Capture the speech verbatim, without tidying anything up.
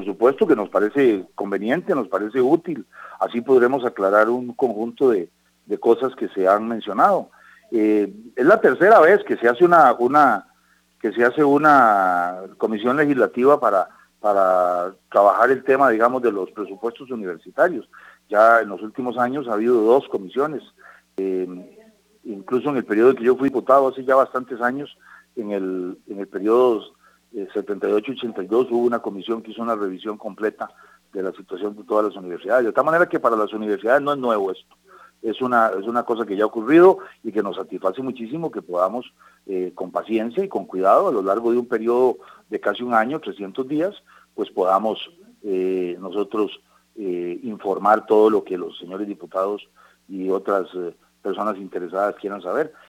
por supuesto que nos parece conveniente, nos parece útil, así podremos aclarar un conjunto de, de cosas que se han mencionado. Eh, es la tercera vez que se hace una, una, que se hace una comisión legislativa para, para trabajar el tema, digamos, de los presupuestos universitarios. Ya en los últimos años ha habido dos comisiones, eh, incluso en el periodo en que yo fui diputado, hace ya bastantes años, en el, en el periodo eh, setenta y ocho ochenta y dos hubo una comisión que hizo una revisión completa de la situación de todas las universidades. De tal manera que para las universidades no es nuevo esto. Es una, es una cosa que ya ha ocurrido y que nos satisface muchísimo que podamos, eh, con paciencia y con cuidado, a lo largo de un periodo de casi un año, trescientos días, pues podamos eh, nosotros eh, informar todo lo que los señores diputados y otras eh, personas interesadas quieran saber.